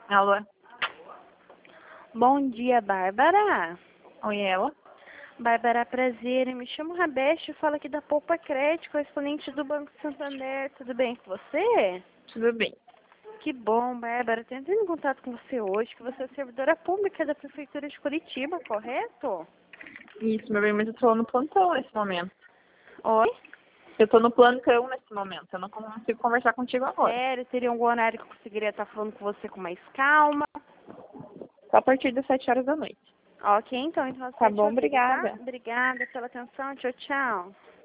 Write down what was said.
Alô? Bom dia, Bárbara. Oi, ela? Bárbara, prazer. Eu me chamo Rabeste e falo aqui da Poupa Crédito, correspondente do Banco Santander. Tudo bem com você? Tudo bem. Que bom, Bárbara. Tô entrando em contato com você hoje, que você é servidora pública da Prefeitura de Curitiba, correto? Isso, meu bem, mas eu tô no plantão nesse momento. Oi? Eu tô no plantão nesse momento. Eu não consigo conversar contigo agora. Sério? Teria algum horário que eu conseguiria estar falando com você com mais calma? Só a partir das 7 horas da noite. Ok, então às Tá 7 bom, eu ligo, tá? obrigada. Obrigada pela atenção. Tchau, tchau.